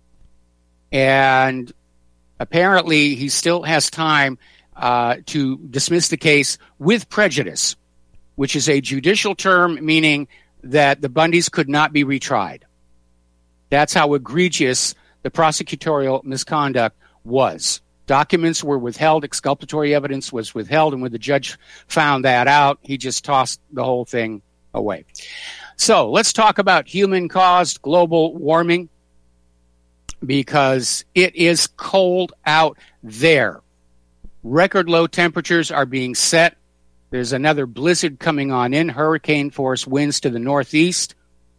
And apparently he still has time uh, to dismiss the case with prejudice, which is a judicial term meaning that the Bundys could not be retried. That's how egregious the prosecutorial misconduct was. Documents were withheld, exculpatory evidence was withheld, and when the judge found that out, he just tossed the whole thing away. So let's talk about human-caused global warming, because it is cold out there. Record low temperatures are being set. There's another blizzard coming on in, hurricane-force winds to the northeast.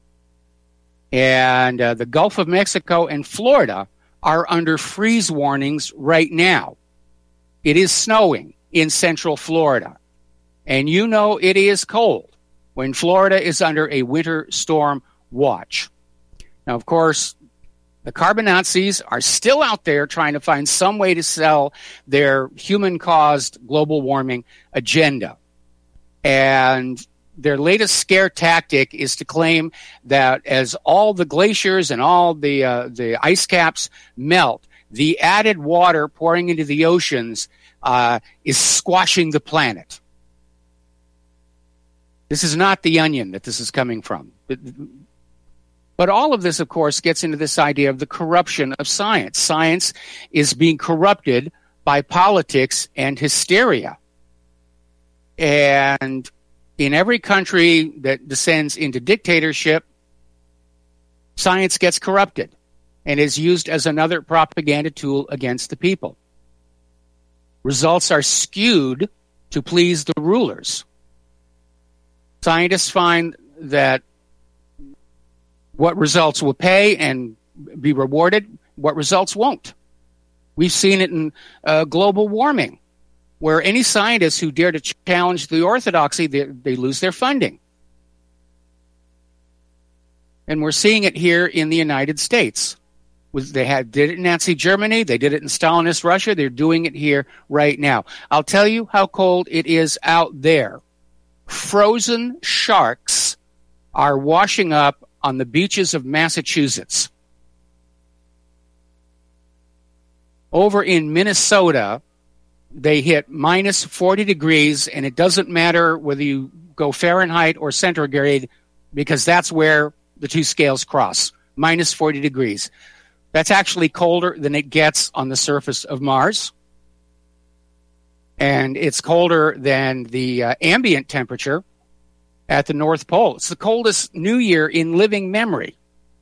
And uh, the Gulf of Mexico and Florida are under freeze warnings right now. It is snowing in central Florida. And you know it is cold when Florida is under a winter storm watch. Now, of course, the carbon Nazis are still out there trying to find some way to sell their human-caused global warming agenda. And their latest scare tactic is to claim that as all the glaciers and all the uh, the ice caps melt, the added water pouring into the oceans uh, is squashing the planet. This is not the onion that this is coming from. But all of this, of course, gets into this idea of the corruption of science. Science is being corrupted by politics and hysteria. And in every country that descends into dictatorship, science gets corrupted and is used as another propaganda tool against the people. Results are skewed to please the rulers. Scientists find that what results will pay and be rewarded, what results won't. We've seen it in uh, global warming, where any scientists who dare to challenge the orthodoxy, they, they lose their funding. And we're seeing it here in the United States. They had, did it in Nazi Germany. They did it in Stalinist Russia. They're doing it here right now. I'll tell you how cold it is out there. Frozen sharks are washing up on the beaches of Massachusetts. Over in Minnesota, they hit minus forty degrees, and it doesn't matter whether you go Fahrenheit or centigrade, because that's where the two scales cross, minus forty degrees. That's actually colder than it gets on the surface of Mars. And it's colder than the uh, ambient temperature at the North Pole. It's the coldest New Year in living memory.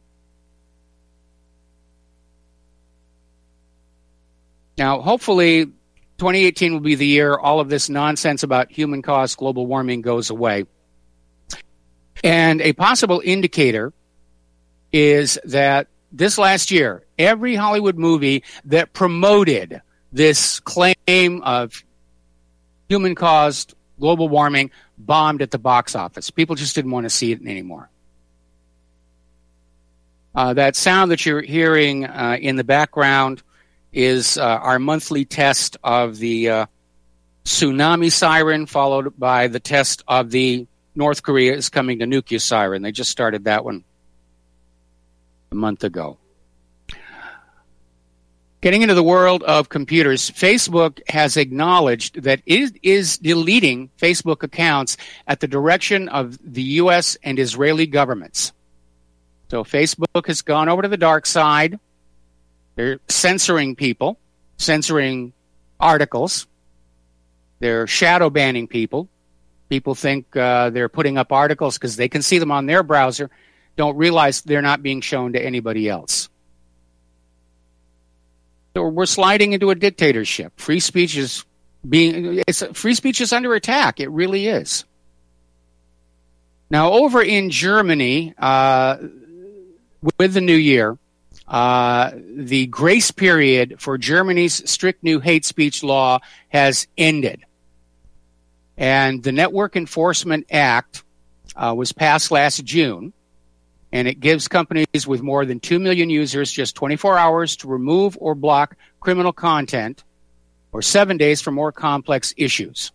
Now, hopefully, twenty eighteen will be the year all of this nonsense about human-caused global warming goes away. And a possible indicator is that this last year, every Hollywood movie that promoted this claim of human-caused global warming bombed at the box office. People just didn't want to see it anymore. Uh, that sound that you're hearing uh, in the background is uh, our monthly test of the uh, tsunami siren, followed by the test of the North Korea is coming to nuke you siren. They just started that one a month ago. Getting into the world of computers, Facebook has acknowledged that it is deleting Facebook accounts at the direction of the U S and Israeli governments. So Facebook has gone over to the dark side. They're censoring people, censoring articles. They're shadow banning people. People think uh, they're putting up articles because they can see them on their browser, don't realize they're not being shown to anybody else. So we're sliding into a dictatorship. Free speech is being it's free speech is under attack. It really is. Now, over in Germany, uh, with the new year, uh, the grace period for Germany's strict new hate speech law has ended. And the Network Enforcement Act uh, was passed last June, and it gives companies with more than two million users just twenty-four hours to remove or block criminal content, or seven days for more complex issues.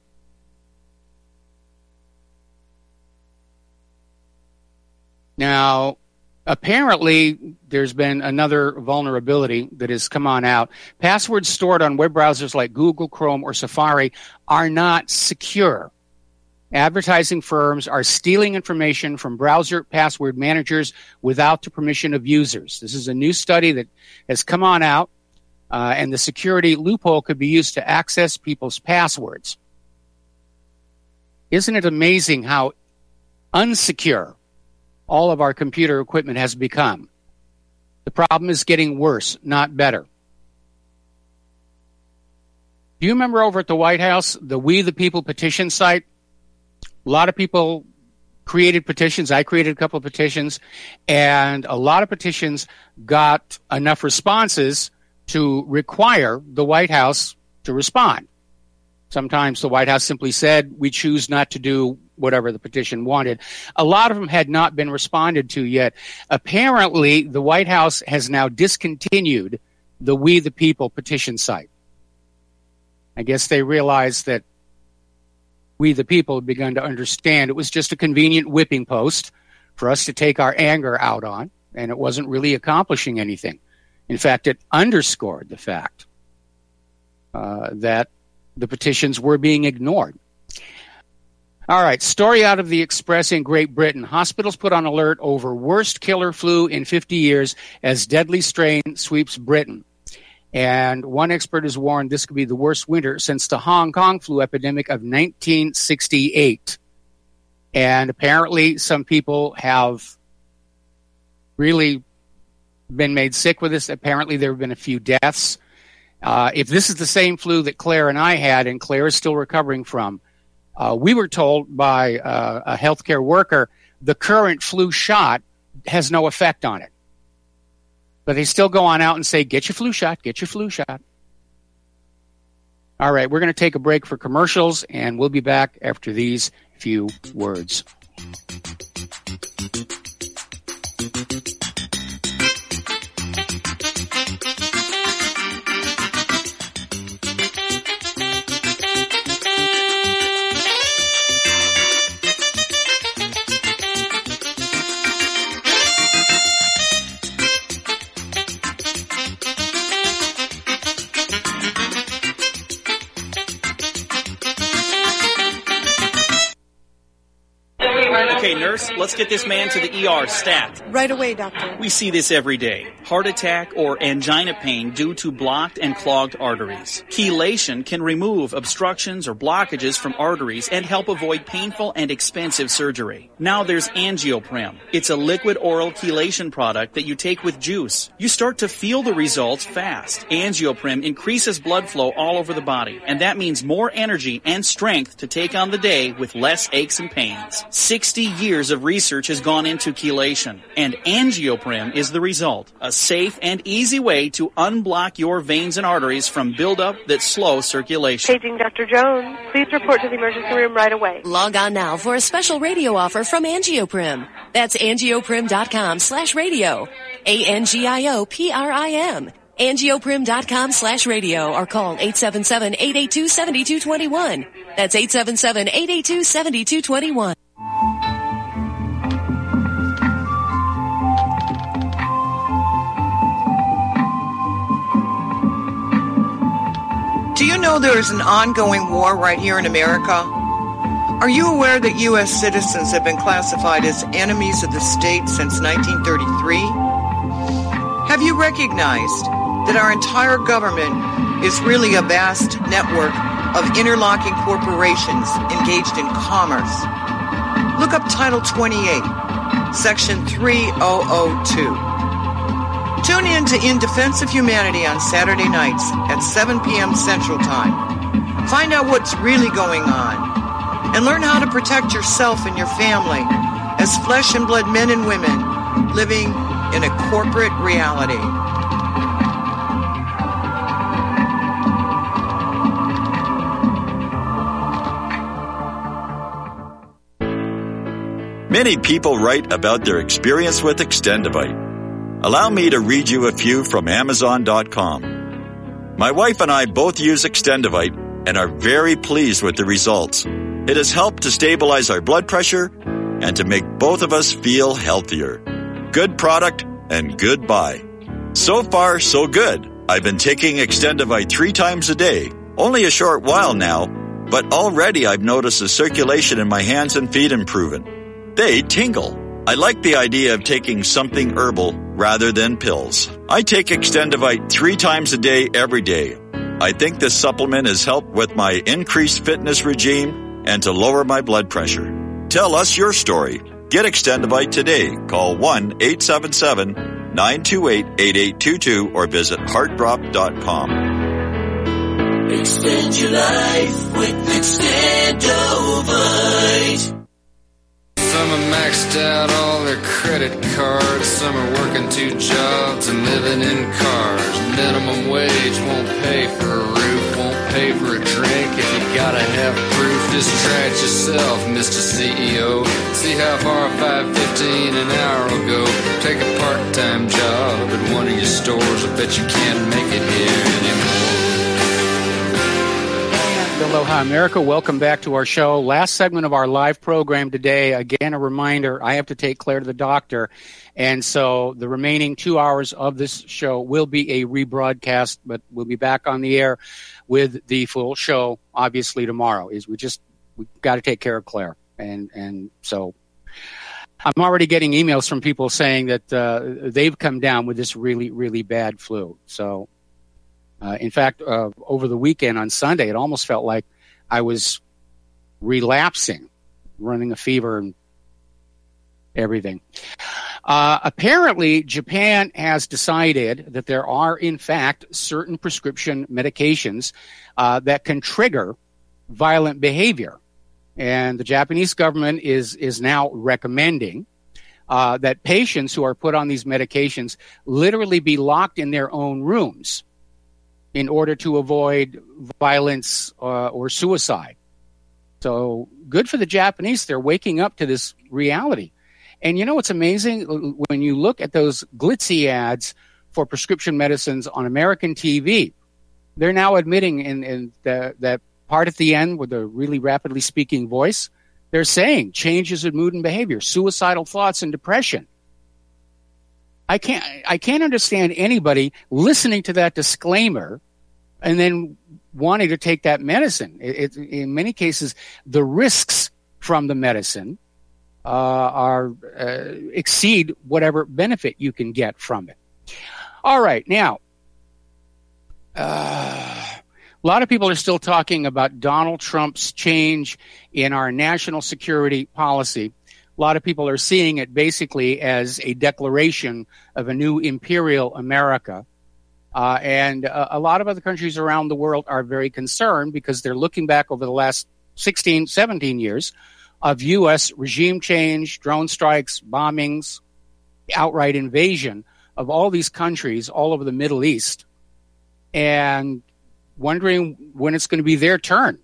Now, apparently, there's been another vulnerability that has come on out. Passwords stored on web browsers like Google, Chrome, or Safari are not secure. Advertising firms are stealing information from browser password managers without the permission of users. This is a new study that has come on out, uh, and the security loophole could be used to access people's passwords. Isn't it amazing how unsecure all of our computer equipment has become? The problem is getting worse, not better. Do you remember over at the White House, the We the People petition site? A lot of people created petitions. I created a couple of petitions, and a lot of petitions got enough responses to require the White House to respond. Sometimes the White House simply said, we choose not to do whatever the petition wanted. A lot of them had not been responded to yet. Apparently, the White House has now discontinued the We the People petition site. I guess they realized that we the people have begun to understand it was just a convenient whipping post for us to take our anger out on, and it wasn't really accomplishing anything. In fact, it underscored the fact uh, that the petitions were being ignored. All right, story out of the Express in Great Britain. Hospitals put on alert over worst killer flu in fifty years as deadly strain sweeps Britain. And one expert has warned this could be the worst winter since the Hong Kong flu epidemic of nineteen sixty-eight. And apparently some people have really been made sick with this. Apparently there have been a few deaths. Uh, if this is the same flu that Claire and I had, and Claire is still recovering from, uh, we were told by uh, a healthcare worker the current flu shot has no effect on it. But they still go on out and say, get your flu shot, get your flu shot. All right, we're going to take a break for commercials, and we'll be back after these few words. Okay, nurse, let's get this man to the E R stat. Right away, doctor. We see this every day. Heart attack or angina pain due to blocked and clogged arteries. Chelation can remove obstructions or blockages from arteries and help avoid painful and expensive surgery. Now there's Angioprim. It's a liquid oral chelation product that you take with juice. You start to feel the results fast. Angioprim increases blood flow all over the body, and that means more energy and strength to take on the day with less aches and pains. sixty years of research has gone into chelation, and Angioprim is the result. A safe and easy way to unblock your veins and arteries from buildup that slow circulation. Paging Doctor Jones. Please report to the emergency room right away. Log on now for a special radio offer from Angioprim. That's angioprim.com slash radio. A-N-G-I-O-P-R-I-M. Angioprim.com slash radio or call eight seven seven, eight eight two, seven two two one. That's eight seven seven, eight eight two, seven two two one. Do you know there is an ongoing war right here in America? Are you aware that U S citizens have been classified as enemies of the state since nineteen thirty-three? Have you recognized that our entire government is really a vast network of interlocking corporations engaged in commerce? Look up Title twenty-eight, Section three thousand two. Tune in to In Defense of Humanity on Saturday nights at seven p.m. Central Time. Find out what's really going on and learn how to protect yourself and your family as flesh and blood men and women living in a corporate reality. Many people write about their experience with Extendivite. Allow me to read you a few from Amazon dot com. My wife and I both use Extendivite and are very pleased with the results. It has helped to stabilize our blood pressure and to make both of us feel healthier. Good product and good buy. So far, so good. I've been taking Extendivite three times a day, only a short while now, but already I've noticed the circulation in my hands and feet improving. They tingle. I like the idea of taking something herbal rather than pills. I take Extendivite three times a day, every day. I think this supplement has helped with my increased fitness regime and to lower my blood pressure. Tell us your story. Get Extendivite today. Call one eight seven seven, nine two eight, eight eight two two or visit heart drop dot com. Extend your life with Extendivite. Some are maxed out all their credit cards. Some are working two jobs and living in cars. Minimum wage won't pay for a roof, won't pay for a drink. If you gotta have proof, just try it yourself, Mister C E O. See how far five fifteen an hour will go. Take a part-time job at one of your stores. I bet you can't make it here anymore. Aloha America, welcome back to our show. Last segment of our live program today. Again, a reminder, I have to take Claire to the doctor. And so the remaining two hours of this show will be a rebroadcast, but we'll be back on the air with the full show, obviously, tomorrow. Is we just, we've got to take care of Claire. And, and so I'm already getting emails from people saying that uh, they've come down with this really, really bad flu. So Uh, in fact, uh, over the weekend on Sunday, it almost felt like I was relapsing running a fever and everything. Uh, apparently, Japan has decided that there are, in fact, certain prescription medications uh, that can trigger violent behavior. And the Japanese government is, is now recommending uh, that patients who are put on these medications literally be locked in their own rooms in order to avoid violence uh, or suicide. So good for the Japanese. They're waking up to this reality. And you know what's amazing? When you look at those glitzy ads for prescription medicines on American T V, they're now admitting in, in the, that part at the end with the really rapidly speaking voice, they're saying changes in mood and behavior, suicidal thoughts and depression. I can't, I can't understand anybody listening to that disclaimer and then wanting to take that medicine. It, it, in many cases, the risks from the medicine Uh, are uh, exceed whatever benefit you can get from it. All right, now, uh, a lot of people are still talking about Donald Trump's change in our national security policy. A lot of people are seeing it basically as a declaration of a new imperial America. Uh, and uh, a lot of other countries around the world are very concerned because they're looking back over the last sixteen, seventeen years of U S regime change, drone strikes, bombings, outright invasion of all these countries all over the Middle East, and wondering when it's going to be their turn.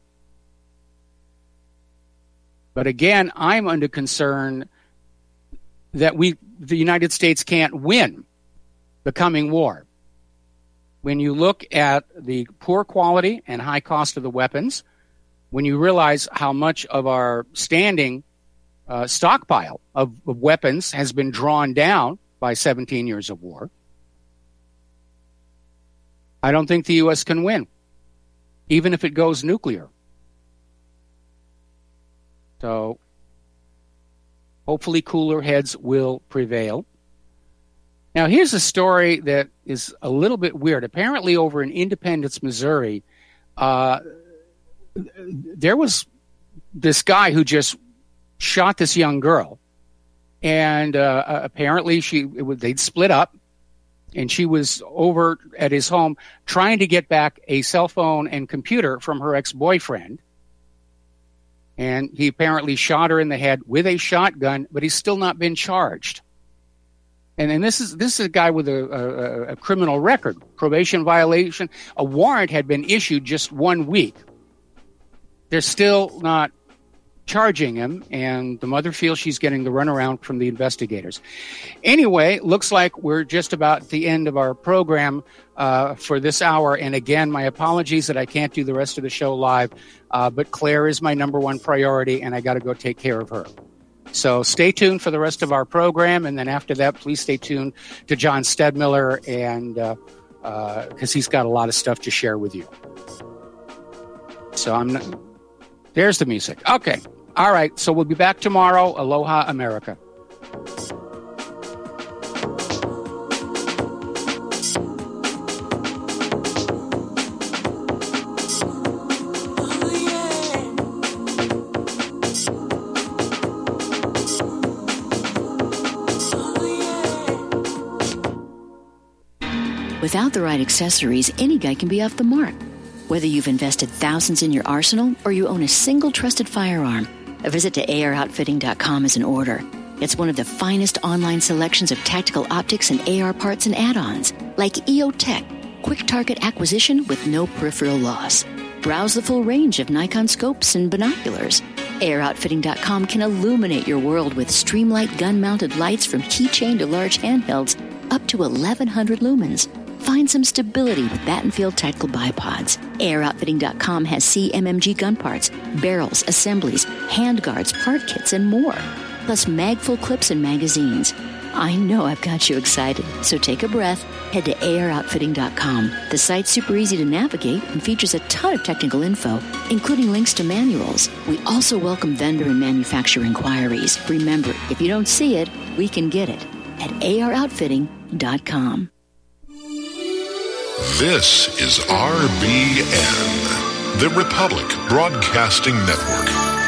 But again, I'm under concern that we, the United States, can't win the coming war. When you look at the poor quality and high cost of the weapons, when you realize how much of our standing uh, stockpile of, of weapons has been drawn down by seventeen years of war, I don't think the U S can win, even if it goes nuclear. So hopefully cooler heads will prevail. Now, here's a story that is a little bit weird. Apparently over in Independence, Missouri, uh, there was this guy who just shot this young girl, and uh, apparently she it was, they'd split up, and she was over at his home trying to get back a cell phone and computer from her ex-boyfriend, and he apparently shot her in the head with a shotgun, but he's still not been charged. And and this is this is a guy with a, a, a criminal record, probation violation. A warrant had been issued just one week. They're still not charging him, and the mother feels she's getting the runaround from the investigators. Anyway, looks like we're just about at the end of our program uh, for this hour. And again, my apologies that I can't do the rest of the show live, uh, but Claire is my number one priority, and I got to go take care of her. So stay tuned for the rest of our program, and then after that, please stay tuned to John Stedmiller, and uh, uh, because he's got a lot of stuff to share with you. So I'm not... There's the music. Okay. All right. So we'll be back tomorrow. Aloha, America. Without the right accessories, any guy can be off the mark. Whether you've invested thousands in your arsenal or you own a single trusted firearm, a visit to A R outfitting dot com is in order. It's one of the finest online selections of tactical optics and A R parts and add-ons, like E O Tech, quick target acquisition with no peripheral loss. Browse the full range of Nikon scopes and binoculars. A R outfitting dot com can illuminate your world with Streamlight gun-mounted lights from keychain to large handhelds up to eleven hundred lumens. Find some stability with Battenfield Tactical Bipods. A R outfitting dot com has C M M G gun parts, barrels, assemblies, handguards, part kits, and more. Plus mag-full clips and magazines. I know I've got you excited, so take a breath. Head to A R outfitting dot com. The site's super easy to navigate and features a ton of technical info, including links to manuals. We also welcome vendor and manufacturer inquiries. Remember, if you don't see it, we can get it at A R outfitting dot com. This is R B N, the Republic Broadcasting Network.